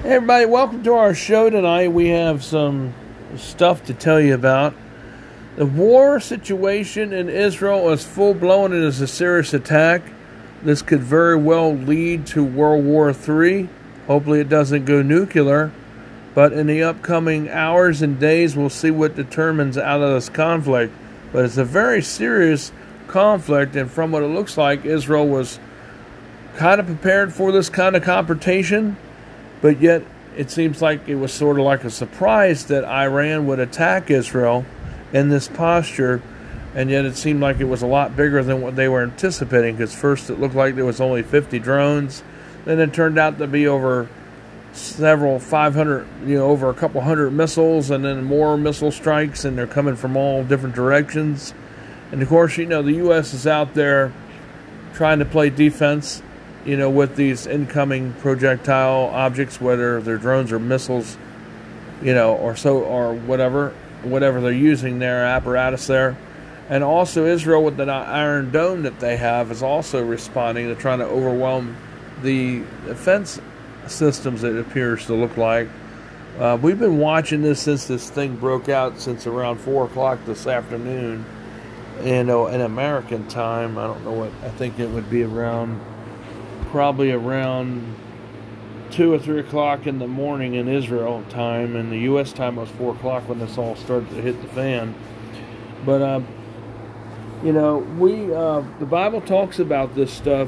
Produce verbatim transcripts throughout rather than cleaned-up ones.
Hey everybody, welcome to our show tonight. We have some stuff to tell you about. The war situation in Israel is full-blown and is a serious attack. This could very well lead to World War Three. Hopefully it doesn't go nuclear. But in the upcoming hours and days, we'll see what determines out of this conflict. But it's a very serious conflict, and from what it looks like, Israel was kind of prepared for this kind of confrontation. But yet, it seems like it was sort of like a surprise that Iran would attack Israel in this posture, and yet it seemed like it was a lot bigger than what they were anticipating, because first it looked like there was only fifty drones, then it turned out to be over several, five hundred, you know, over a couple hundred missiles, and then more missile strikes, and they're coming from all different directions. And of course, you know, the U S is out there trying to play defense, you know, with these incoming projectile objects, whether they're drones or missiles, you know, or so, or whatever, whatever they're using their apparatus there. And also Israel, with the Iron Dome that they have, is also responding to trying to overwhelm the defense systems, it appears to look like. Uh, we've been watching this since this thing broke out, since around four o'clock this afternoon, you know, in American time. I don't know what, I think it would be around probably around two or three o'clock in the morning in Israel time, and the U S time was four o'clock when this all started to hit the fan. But uh, you know, we uh, the Bible talks about this stuff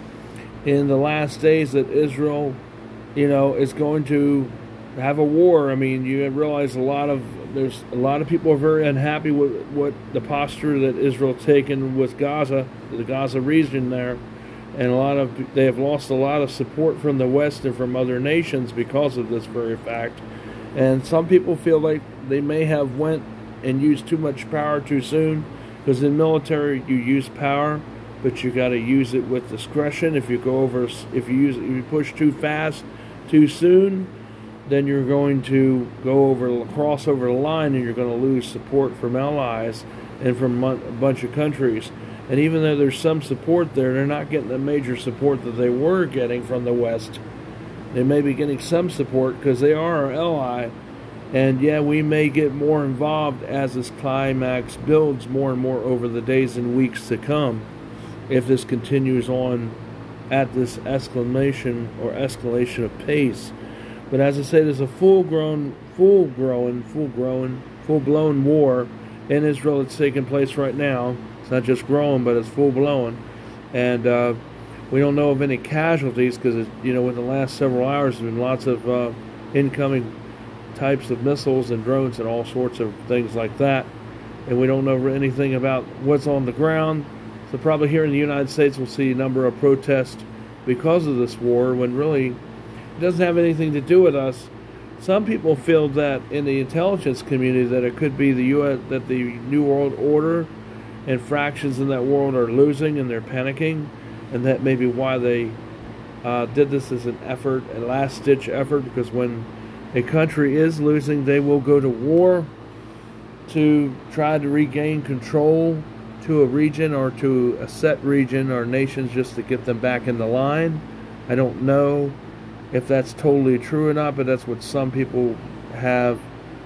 in the last days, that Israel, you know, is going to have a war. I mean, you realize a lot of there's a lot of people are very unhappy with what the posture that Israel taken with Gaza, the Gaza region there. And a lot of they have lost a lot of support from the West and from other nations because of this very fact. And some people feel like they may have went and used too much power too soon, because in military you use power, but you got to use it with discretion. If you go over, if you use, if you push too fast, too soon, then you're going to go over, cross over the line, and you're going to lose support from allies and from a bunch of countries. And even though there's some support there, they're not getting the major support that they were getting from the West. They may be getting some support because they are our ally. And yeah, we may get more involved as this climax builds more and more over the days and weeks to come, if this continues on at this escalation or escalation of pace. But as I say, there's a full-grown, full-grown, full-grown, full-blown war in Israel that's taking place right now. It's not just growing, but it's full-blown. And uh, we don't know of any casualties, because, you know, in the last several hours, there's been lots of uh, incoming types of missiles and drones and all sorts of things like that. And we don't know anything about what's on the ground. So probably here in the United States, we'll see a number of protests because of this war, when really it doesn't have anything to do with us. Some people feel that in the intelligence community that it could be the U S, that the New World Order and fractions in that world are losing, and they're panicking, and that may be why they uh, did this as an effort, a last-ditch effort, because when a country is losing, they will go to war to try to regain control to a region or to a set region or nations, just to get them back in the line. I don't know if that's totally true or not, but that's what some people have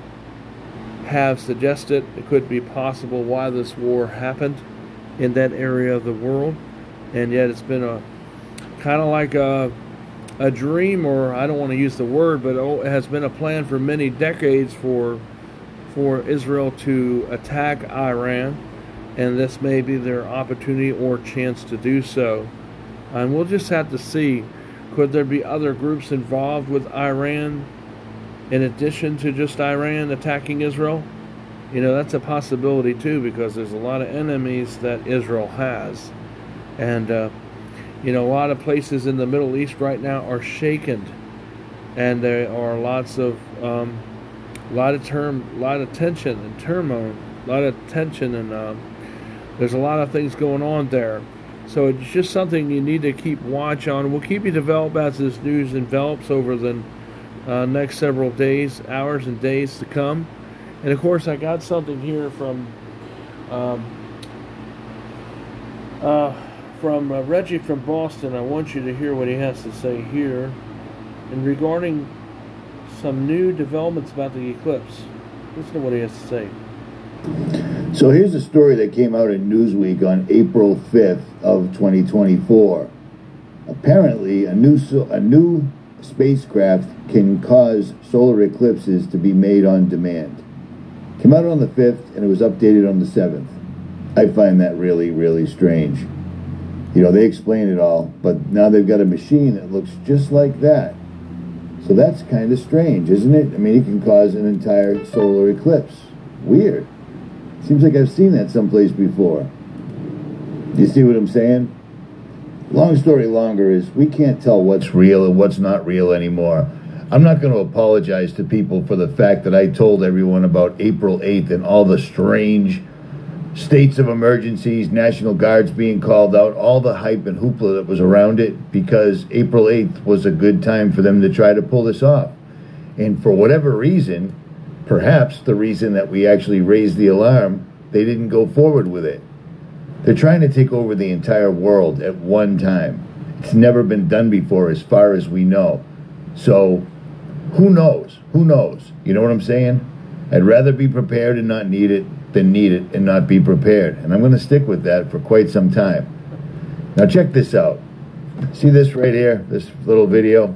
have suggested. It could be possible why this war happened in that area of the world. And yet it's been a kind of like a a dream, or I don't want to use the word, but it has been a plan for many decades for for Israel to attack Iran, and this may be their opportunity or chance to do so. And we'll just have to see, could there be other groups involved with Iran in addition to just Iran attacking Israel? You know, that's a possibility too, because there's a lot of enemies that Israel has. And, uh, you know, a lot of places in the Middle East right now are shaken. And there are lots of, um, a lot of term, a lot of tension and turmoil, a lot of tension, and uh, there's a lot of things going on there. So it's just something you need to keep watch on. We'll keep you developed as this news envelops over the uh, next several days, hours and days to come. And of course, I got something here from um, uh, from uh, Reggie from Boston. I want you to hear what he has to say here. And regarding some new developments about the eclipse. Listen to what he has to say. So here's a story that came out in Newsweek on April fifth of twenty twenty-four. Apparently, a new a new spacecraft can cause solar eclipses to be made on demand. Came out on the fifth and it was updated on the seventh. I find that really, really strange. You know, they explain it all, but now they've got a machine that looks just like that. So that's kind of strange, isn't it? I mean, it can cause an entire solar eclipse. Weird. Seems like I've seen that someplace before. You see what I'm saying? Long story longer is we can't tell what's real and what's not real anymore. I'm not going to apologize to people for the fact that I told everyone about April eighth and all the strange states of emergencies, National Guards being called out, all the hype and hoopla that was around it, because April eighth was a good time for them to try to pull this off. And for whatever reason, perhaps the reason that we actually raised the alarm, they didn't go forward with it. They're trying to take over the entire world at one time. It's never been done before as far as we know. So, who knows? Who knows? You know what I'm saying? I'd rather be prepared and not need it than need it and not be prepared. And I'm going to stick with that for quite some time. Now check this out. See this right here? This little video?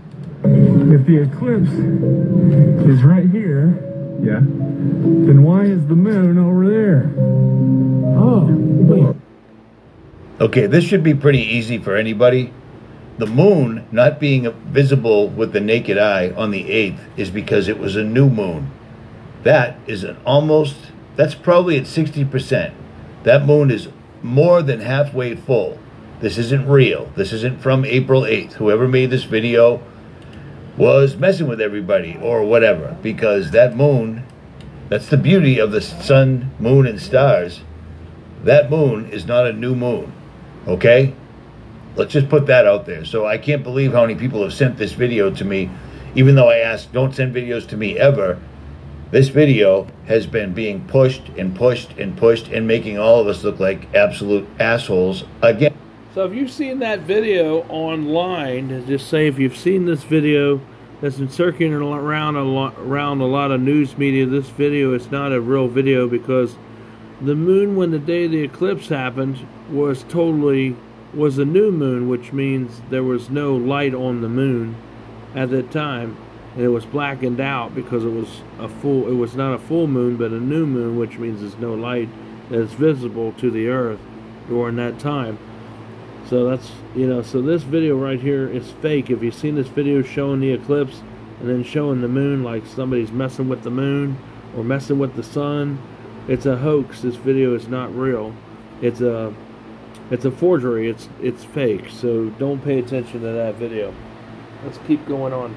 If the eclipse is right here, yeah, then why is the moon over there? Oh, wait. Okay, this should be pretty easy for anybody. The moon not being visible with the naked eye on the eighth is because it was a new moon. That is an almost, that's probably at sixty percent. That moon is more than halfway full. This isn't real. This isn't from April eighth. Whoever made this video was messing with everybody or whatever, because that moon, that's the beauty of the sun, moon, and stars. That moon is not a new moon, okay? Let's just put that out there. So I can't believe how many people have sent this video to me, even though I asked, don't send videos to me ever. This video has been being pushed and pushed and pushed and making all of us look like absolute assholes again. So if you've seen that video online, just say if you've seen this video that's been circulating around a lot, around a lot of news media, this video is not a real video, because the moon, when the day the eclipse happened, was totally, was a new moon, which means there was no light on the moon at that time. And it was blackened out because it was a full, it was not a full moon, but a new moon, which means there's no light that's visible to the earth during that time. So that's, you know, so this video right here is fake. If you've seen this video showing the eclipse and then showing the moon like somebody's messing with the moon or messing with the sun, it's a hoax. This video is not real. It's a, it's a forgery. It's, it's fake. So don't pay attention to that video. Let's keep going on.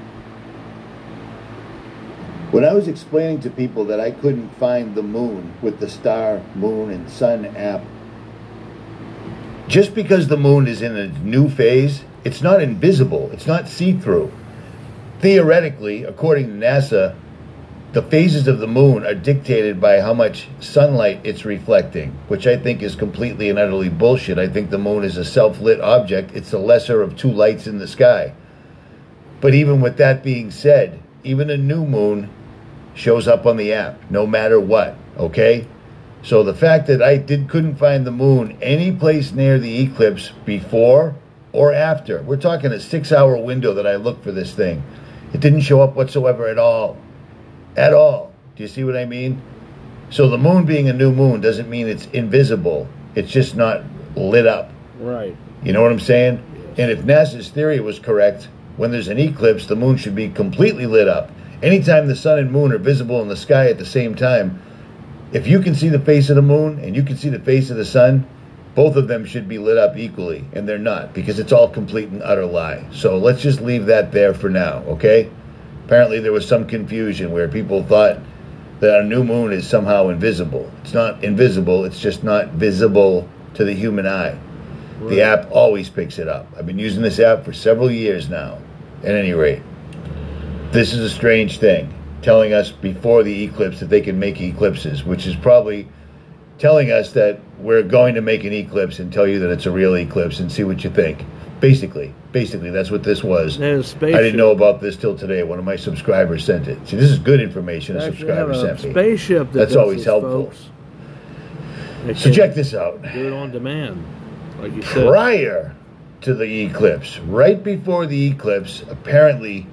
When I was explaining to people that I couldn't find the moon with the star, moon, and sun app, just because the moon is in a new phase, it's not invisible. It's not see-through. Theoretically, according to NASA, the phases of the moon are dictated by how much sunlight it's reflecting, which I think is completely and utterly bullshit. I think the moon is a self-lit object. It's the lesser of two lights in the sky. But even with that being said, even a new moon shows up on the app, no matter what, okay? So the fact that I did, couldn't find the moon any place near the eclipse before or after, we're talking a six-hour window that I looked for this thing. It didn't show up whatsoever at all. At all. Do you see what I mean? So the moon being a new moon doesn't mean it's invisible. It's just not lit up. Right. You know what I'm saying? Yes. And if NASA's theory was correct, when there's an eclipse, the moon should be completely lit up. Anytime the sun and moon are visible in the sky at the same time, if you can see the face of the moon and you can see the face of the sun, both of them should be lit up equally, and they're not, because it's all complete and utter lie. So let's just leave that there for now, okay? Apparently there was some confusion where people thought that a new moon is somehow invisible. It's not invisible, it's just not visible to the human eye. Right. The app always picks it up. I've been using this app for several years now. At any rate, this is a strange thing, telling us before the eclipse that they can make eclipses, which is probably telling us that we're going to make an eclipse and tell you that it's a real eclipse and see what you think. Basically, basically, that's what this was. There's a I didn't spaceship. know about this till today. One of my subscribers sent it. See, this is good information. A They actually subscriber have a sent me. spaceship that That's does always this, helpful. folks. They So can check this out. Do it on demand, like you said. Prior to the eclipse, right before the eclipse, apparently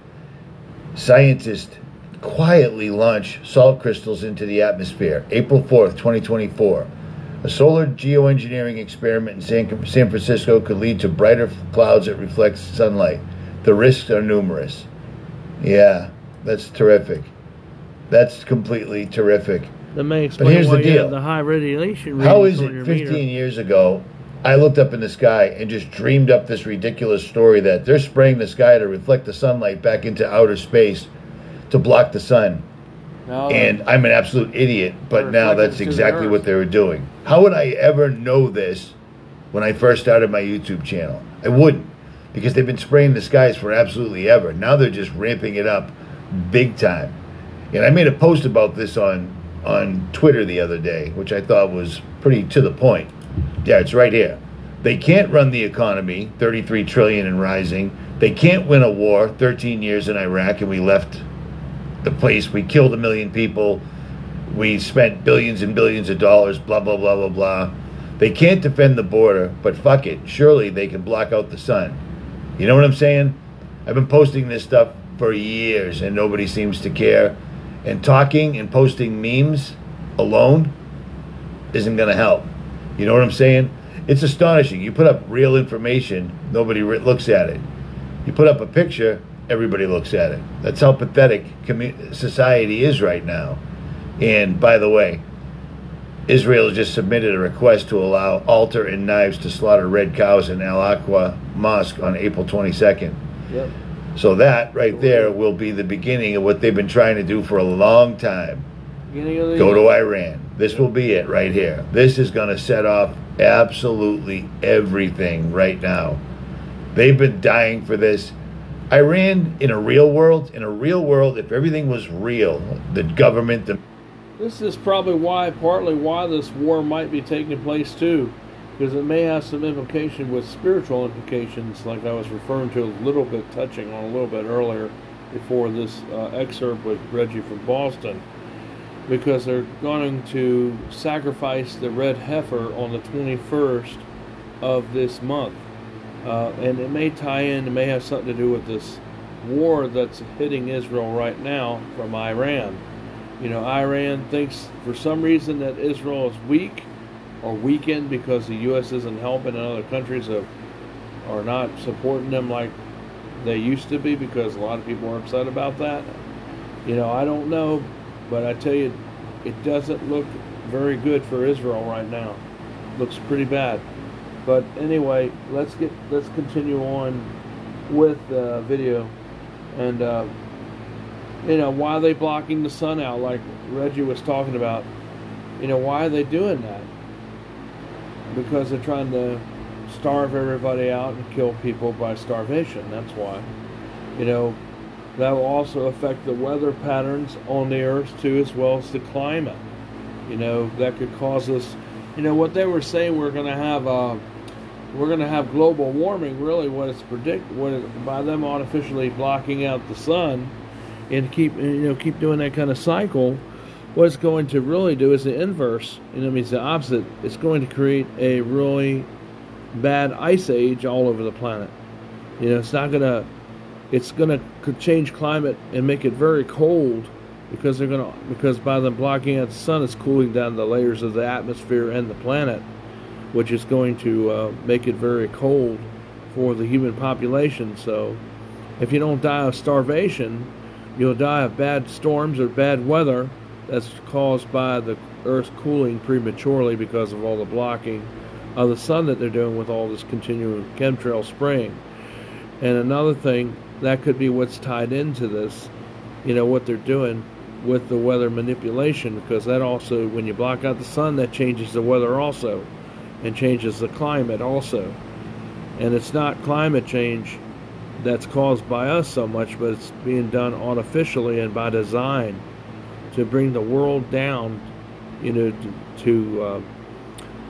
scientists quietly launched salt crystals into the atmosphere. April fourth, twenty twenty-four. A solar geoengineering experiment in San, San Francisco could lead to brighter clouds that reflect sunlight. The risks are numerous. Yeah, that's terrific. That's completely terrific. That may But explain here's why the you deal. have the high radiation How readings is on your it fifteen meter. years ago, I looked up in the sky and just dreamed up this ridiculous story that they're spraying the sky to reflect the sunlight back into outer space to block the sun. Now, And I'm an absolute idiot, but They're now reflecting that's to the exactly earth. what they were doing. How would I ever know this when I first started my YouTube channel? I wouldn't, because they've been spraying the skies for absolutely ever. Now they're just ramping it up big time. And I made a post about this on, on Twitter the other day, which I thought was pretty to the point. Yeah, it's right here. They can't run the economy, thirty-three trillion dollars and rising. They can't win a war, thirteen years in Iraq, and we left the place. We killed a million people. We spent billions and billions of dollars, blah, blah, blah, blah, blah. They can't defend the border, but fuck it. Surely they can block out the sun. You know what I'm saying? I've been posting this stuff for years, and nobody seems to care. And talking and posting memes alone isn't going to help. You know what I'm saying? It's astonishing. You put up real information, nobody re- looks at it. You put up a picture, everybody looks at it. That's how pathetic commu- society is right now. And by the way, Israel has just submitted a request to allow altar and knives to slaughter red cows in Al Aqsa Mosque on April twenty-second. Yep. So that right there will be the beginning of what they've been trying to do for a long time. Beginning of the Go to Iran. This will be it right here. This is going to set off absolutely everything right now. They've been dying for this. Iran, in a real world, in a real world, if everything was real, the government, the This is probably why, partly why this war might be taking place too, because it may have some implication with spiritual implications, like I was referring to a little bit, touching on a little bit earlier, before this uh, excerpt with Reggie from Boston, because they're going to sacrifice the red heifer on the twenty-first of this month, uh, and it may tie in, it may have something to do with this war that's hitting Israel right now from Iran. You know, Iran thinks for some reason that Israel is weak or weakened because the U S isn't helping and other countries have, are not supporting them like they used to be, because a lot of people are upset about that. You know, I don't know, but I tell you, it doesn't look very good for Israel right now. Looks pretty bad. But anyway, let's get let's continue on with the video. And uh, you know, why are they blocking the sun out like Reggie was talking about? You know, why are they doing that? Because they're trying to starve everybody out and kill people by starvation. That's why. You know, that will also affect the weather patterns on the earth too, as well as the climate. You know, that could cause us, you know, what they were saying, we're going to have uh, we're going to have global warming. Really, what it's predict, what it, by them artificially blocking out the sun, and keep you know keep doing that kind of cycle, what it's going to really do is the inverse. You know, it means the opposite. It's going to create a really bad ice age all over the planet. You know, it's not going to. It's going to change climate and make it very cold, because they're going to because by them blocking out the sun, it's cooling down the layers of the atmosphere and the planet, which is going to uh, make it very cold for the human population. So, if you don't die of starvation, you'll die of bad storms or bad weather that's caused by the Earth cooling prematurely because of all the blocking of the sun that they're doing with all this continual chemtrail spraying. And another thing, that could be what's tied into this, you know, what they're doing with the weather manipulation, because that also, when you block out the sun, that changes the weather also, and changes the climate also. And it's not climate change that's caused by us so much, but it's being done artificially and by design to bring the world down, you know, to, to uh,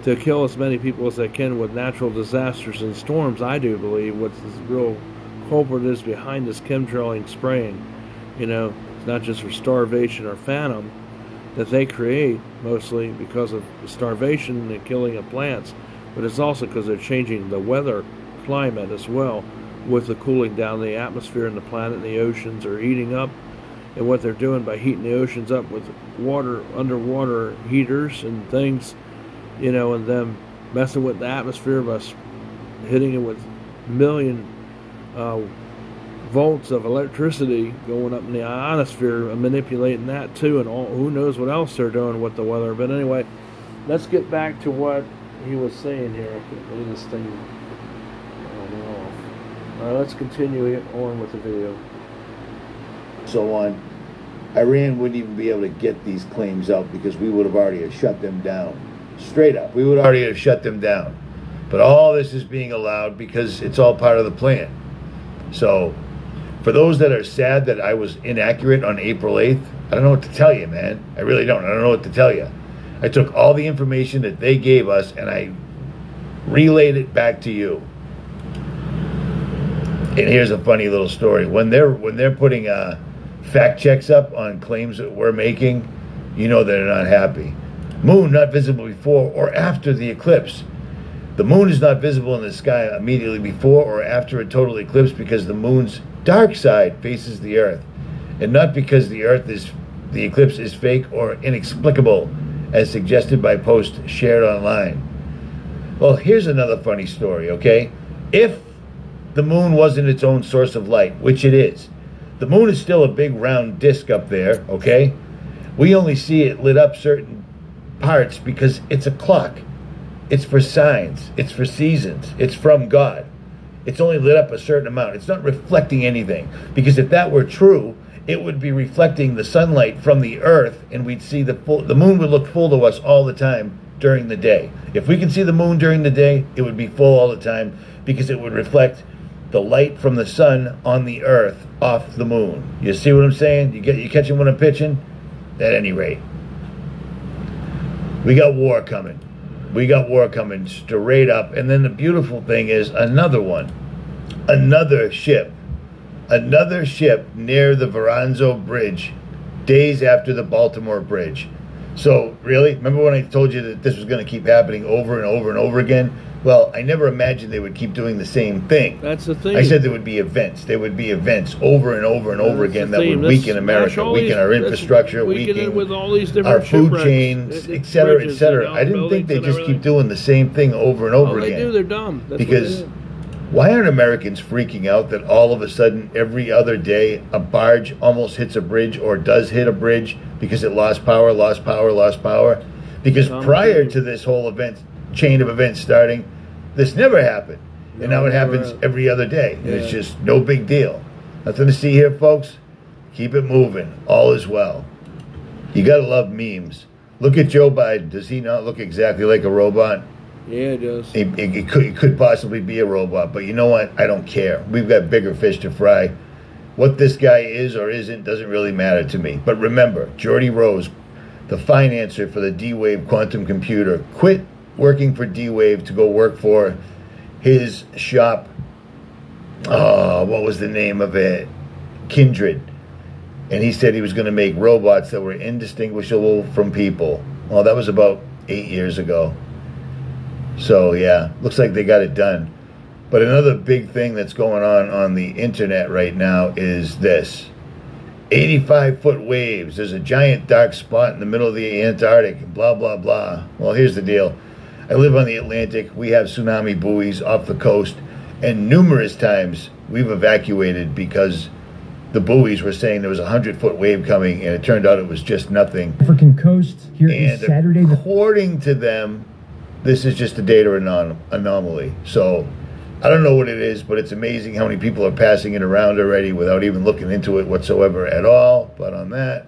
to kill as many people as they can with natural disasters and storms. I do believe what the real culprit is behind this chemtrailing spraying. You know, it's not just for starvation or phantom that they create, mostly because of starvation and the killing of plants, but it's also because they're changing the weather climate as well, with the cooling down the atmosphere and the planet and the oceans are heating up. And what they're doing by heating the oceans up with water, underwater heaters and things, you know, and them messing with the atmosphere by hitting it with million uh, volts of electricity going up in the ionosphere and manipulating that too, and all, who knows what else they're doing with the weather. But anyway, let's get back to what he was saying here. I can't believe this thing went off. All right, let's continue on with the video. So on, Iran wouldn't even be able to get these claims out because we would have already shut them down. Straight up, we would already have shut them down. But all this is being allowed because it's all part of the plan. So, for those that are sad that I was inaccurate on April eighth, I don't know what to tell you, man. I really don't. I don't know what to tell you. I took all the information that they gave us and I relayed it back to you. And here's a funny little story. When they're when they're putting uh, fact checks up on claims that we're making, you know they're not happy. Moon not visible before or after the eclipse. The moon is not visible in the sky immediately before or after a total eclipse because the moon's dark side faces the earth, and not because the earth is the eclipse is fake or inexplicable as suggested by posts shared online. Well, here's another funny story, okay? If the moon wasn't its own source of light, which it is, the moon is still a big round disk up there, okay? We only see it lit up certain parts because it's a clock. It's for signs. It's for seasons. It's from God. It's only lit up a certain amount. It's not reflecting anything. Because if that were true, it would be reflecting the sunlight from the earth, and we'd see the full, the moon would look full to us all the time during the day. If we could see the moon during the day, it would be full all the time because it would reflect the light from the sun on the earth off the moon. You see what I'm saying? You get you catching what I'm pitching? At any rate, we got war coming. We got war coming straight up. And then the beautiful thing is another one. Another ship. Another ship near the Verrazano Bridge days after the Baltimore Bridge. So, really? Remember when I told you that this was going to keep happening over and over and over again? Well, I never imagined they would keep doing the same thing. That's the thing. I said there would be events. There would be events over and over and over That's again that would Let's weaken America, weaken these, our infrastructure, weaken, weaken with all these different our food shipwrecks, chains, it, et cetera, et cetera. You know, I didn't think they just everything. keep doing the same thing over and over oh, again. They do. They're dumb. That's because why aren't Americans freaking out that all of a sudden every other day a barge almost hits a bridge or does hit a bridge because it lost power, lost power, lost power? Because Dumb prior thing. to this whole event, chain of events starting, this never happened. And No, now it never happens happened. every other day. And Yeah. it's just no big deal. Nothing to see here, folks. Keep it moving. All is well. You got to love memes. Look at Joe Biden. Does he not look exactly like a robot? Yeah, it does. It, it, it, could, it could possibly be a robot, but you know what? I don't care. We've got bigger fish to fry. What this guy is or isn't doesn't really matter to me. But remember, Geordie Rose, the financer for the D-Wave quantum computer, quit working for D-Wave to go work for his shop. Oh, what was the name of it? Kindred. And he said he was going to make robots that were indistinguishable from people. Well, that was about eight years ago. So, yeah, looks like they got it done. But another big thing that's going on on the internet right now is this. eighty-five foot waves. There's a giant dark spot in the middle of the Antarctic. Blah, blah, blah. Well, here's the deal. I live on the Atlantic. We have tsunami buoys off the coast. And numerous times we've evacuated because the buoys were saying there was a hundred foot wave coming, and it turned out it was just nothing. African coast. Here is And Saturday. The according to them, this is just a data anom- anomaly. So I don't know what it is, but it's amazing how many people are passing it around already without even looking into it whatsoever at all. But on that,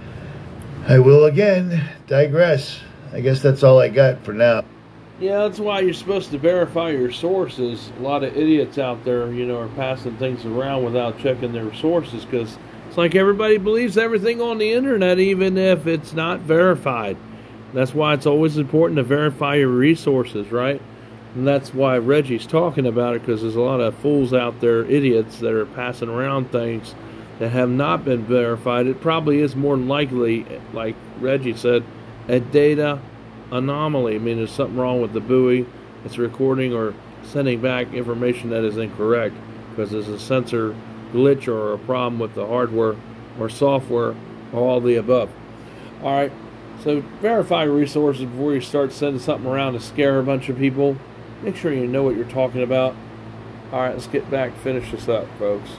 I will again digress. I guess that's all I got for now. Yeah, that's why you're supposed to verify your sources. A lot of idiots out there, you know, are passing things around without checking their sources because it's like everybody believes everything on the internet, even if it's not verified. That's why it's always important to verify your resources, right? And that's why Reggie's talking about it, because there's a lot of fools out there, idiots, that are passing around things that have not been verified. It probably is more than likely, like Reggie said, a data anomaly. I mean, there's something wrong with the buoy. It's recording or sending back information that is incorrect because there's a sensor glitch or a problem with the hardware or software or all the above. All right, so verify resources before you start sending something around to scare a bunch of people. Make sure you know what you're talking about. All right, let's get back, finish this up, folks.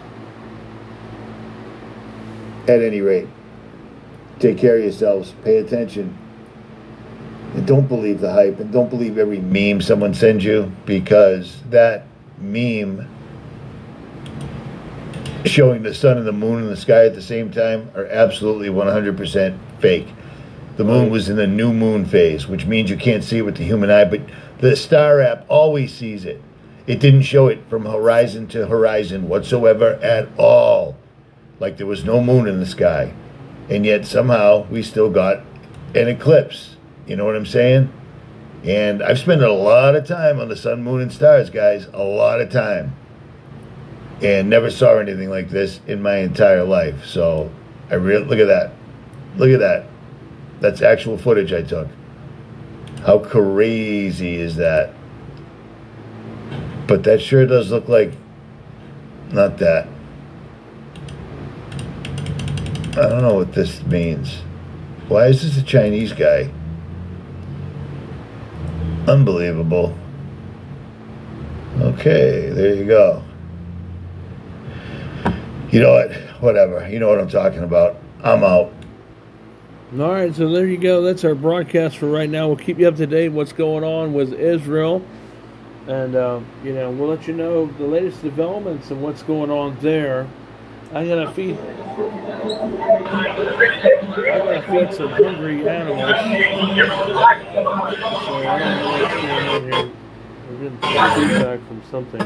At any rate, take care of yourselves. Pay attention. And don't believe the hype. And don't believe every meme someone sends you, because that meme showing the sun and the moon in the sky at the same time are absolutely one hundred percent fake. The moon was in the new moon phase, which means you can't see it with the human eye, but the Star app always sees it. It didn't show it from horizon to horizon whatsoever at all. Like there was no moon in the sky. And yet somehow we still got an eclipse. You know what I'm saying? And I've spent a lot of time on the sun, moon, and stars, guys. A lot of time. And never saw anything like this in my entire life. So, I really, look at that. Look at that. That's actual footage I took. How crazy is that? But that sure does look like not that. I don't know what this means. Why is this a Chinese guy? Unbelievable. Okay, there you go. You know what? Whatever. You know what I'm talking about. I'm out. All right, so there you go. That's our broadcast for right now. We'll keep you up to date what's going on with Israel. And, uh, you know, we'll let you know the latest developments and what's going on there. I'm going to feed... I'm going to feed some hungry animals. So I don't know what's going on here. We're getting some feedback from something.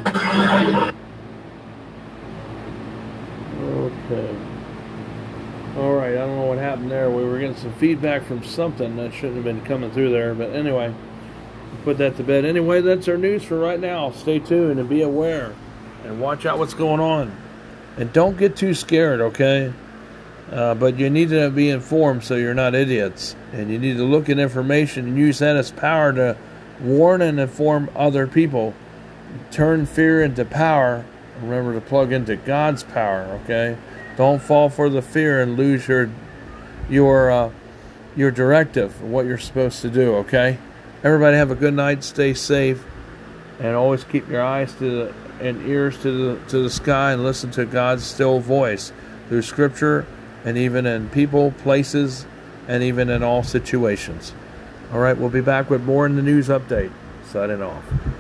Okay. All right, I don't know what happened there. We were getting some feedback from something that shouldn't have been coming through there. But anyway, put that to bed. Anyway, that's our news for right now. Stay tuned and be aware. And watch out what's going on. And don't get too scared, okay? Uh, but you need to be informed so you're not idiots. And you need to look at information and use that as power to warn and inform other people. Turn fear into power. Remember to plug into God's power, okay? Don't fall for the fear and lose your your uh, your directive, what you're supposed to do, okay? Everybody have a good night. Stay safe. And always keep your eyes to the and ears to the to the sky and listen to God's still voice through Scripture and even in people, places, and even in all situations. All right, we'll be back with more in the news update. Signing off.